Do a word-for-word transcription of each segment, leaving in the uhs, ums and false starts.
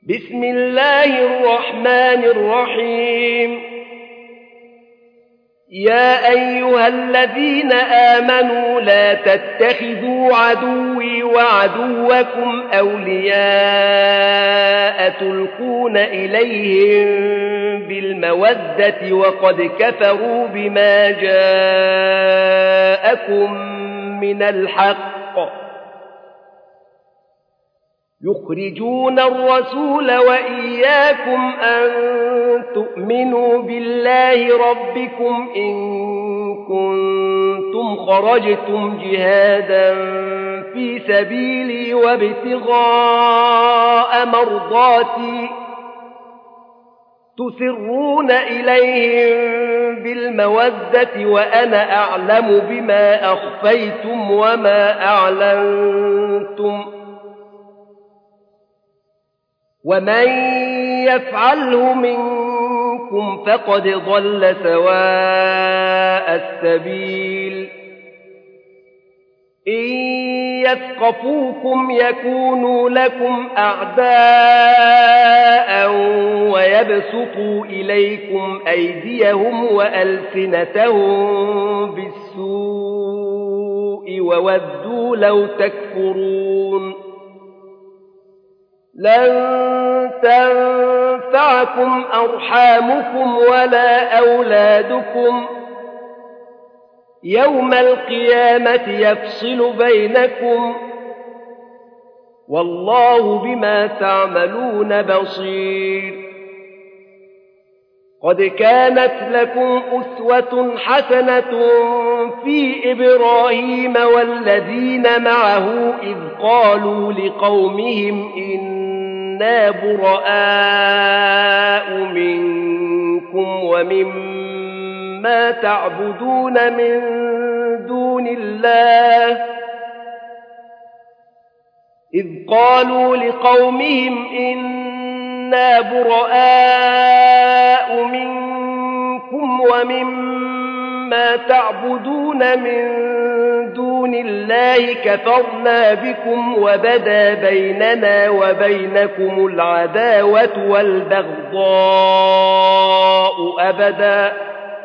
بسم الله الرحمن الرحيم يا أيها الذين آمنوا لا تتخذوا عدوي وعدوكم أولياء تلقون إليهم بالمودة وقد كفروا بما جاءكم من الحق يخرجون الرسول وإياكم أن تؤمنوا بالله ربكم إن كنتم خرجتم جهادا في سبيلي وابتغاء مرضاتي تسرون إليهم بالمودة وأنا أعلم بما أخفيتم وما أعلنتم ومن يفعله منكم فقد ضل سواء السبيل إن يثقفوكم يكونوا لكم أعداء ويبسطوا إليكم أيديهم وألسنتهم بالسوء وودوا لو تكفرون لن تنفعكم أرحامكم ولا أولادكم يوم القيامة يفصل بينكم والله بما تعملون بصير قد كانت لكم أسوة حسنة في إبراهيم والذين معه إذ قالوا لقومهم إنا براء منكم ومما تعبدون من دون الله إذ قالوا لقومهم إنا براء منكم ومما تعبدون من دون الله كفرنا بكم وبدا بيننا وبينكم العداوة والبغضاء أبدا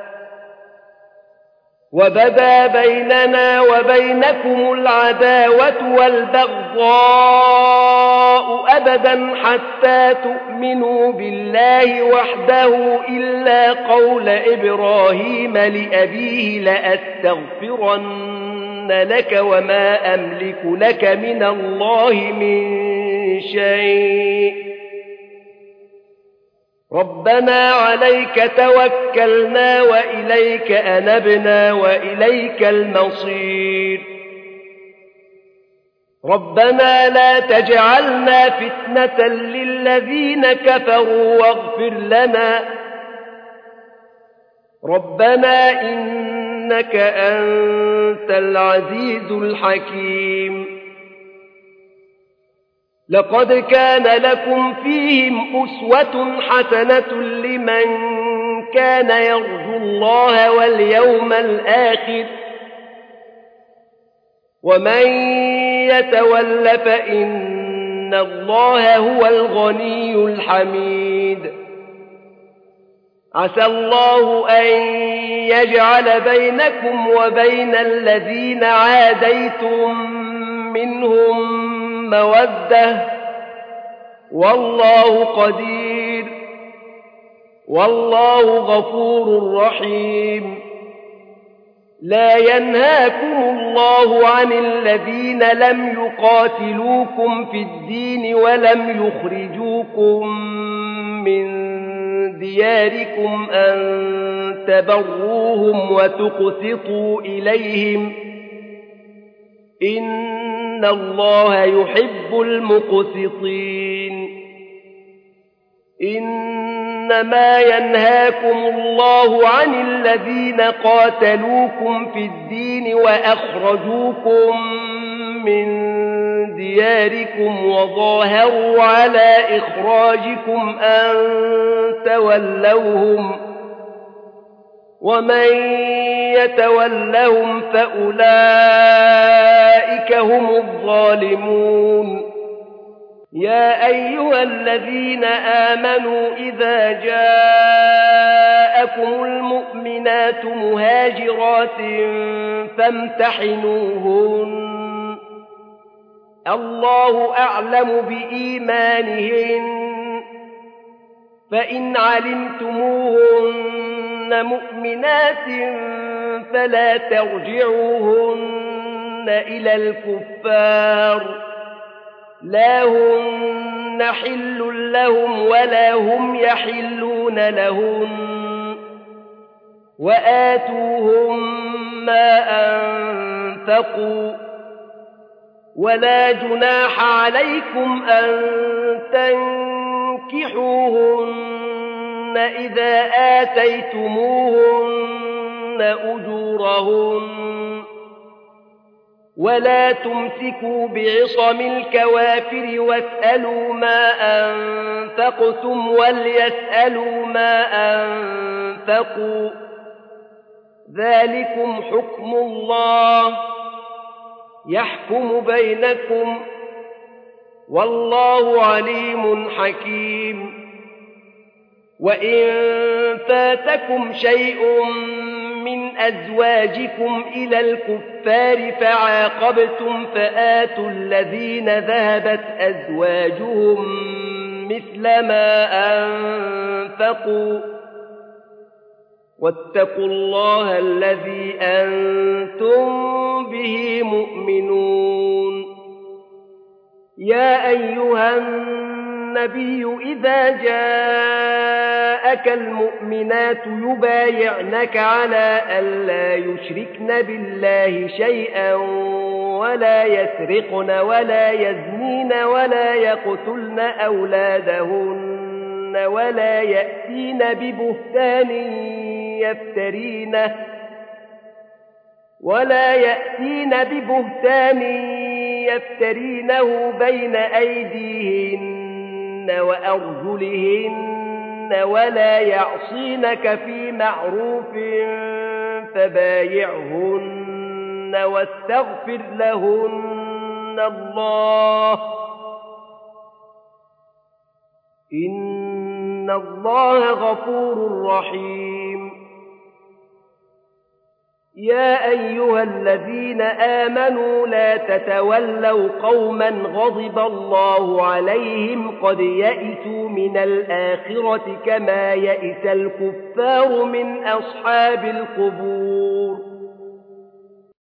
وبدا بيننا وبينكم العداوة والبغضاء أبدا حتى تؤمنوا بالله وحده إلا قول إبراهيم لأبيه لأستغفرن لك وما أملك لك من الله من شيء ربنا عليك توكلنا وإليك أنبنا وإليك المصير ربنا لا تجعلنا فتنة للذين كفروا واغفر لنا ربنا إنك أنت العزيز الحكيم لقد كان لكم فيهم أسوة حسنة لمن كان يرجو الله واليوم الآخر ومن يتول فإن الله هو الغني الحميد عسى الله أن يجعل بينكم وبين الذين عاديتم منهم مودة والله قدير والله غفور رحيم لا ينهاكم الله عن الذين لم يقاتلوكم في الدين ولم يخرجوكم من دياركم أن تبروهم وتقسطوا إليهم إن الله يحب المقسطين إنما ينهاكم الله عن الذين قاتلوكم في الدين وأخرجوكم من دياركم وظاهروا على إخراجكم أن تولوهم ومن يتولهم فأولئك هم الظالمون يا أيها الذين آمنوا إذا جاءكم المؤمنات مهاجرات فامتحنوهن الله أعلم بإيمانهن فإن علمتموهن مؤمنات فلا ترجعوهن إلى الكفار لا هن حل لهم ولا هم يحلون لهن وآتوهم ما أنفقوا ولا جناح عليكم أن تنكحوهن إذا آتيتموهن أجورهن ولا تمسكوا بعصم الكوافر واسألوا ما أنفقتم وليسألوا ما أنفقوا ذلكم حكم الله يحكم بينكم والله عليم حكيم وإن فاتكم شيء من أزواجكم إلى الكفار فعاقبتم فآتوا الذين ذهبت أزواجهم مثل ما أنفقوا واتقوا الله الذي أنتم به مؤمنون يا أيها النبي إذا جاءك المؤمنات يبايعنك على ألا يشركن بالله شيئا ولا يسرقن ولا يزنين ولا يقتلن أولادهن ولا يأتين ببهتان يفترينه ولا يأتين ببهتان يفترينه بين أيديهن وأرجلهن ولا يعصينك في معروف فبايعهن واستغفر لهن الله إن الله غفور رحيم يا أيها الذين آمنوا لا تتولوا قوما غضب الله عليهم قد يئسوا من الآخرة كما يئس الكفار من أصحاب القبور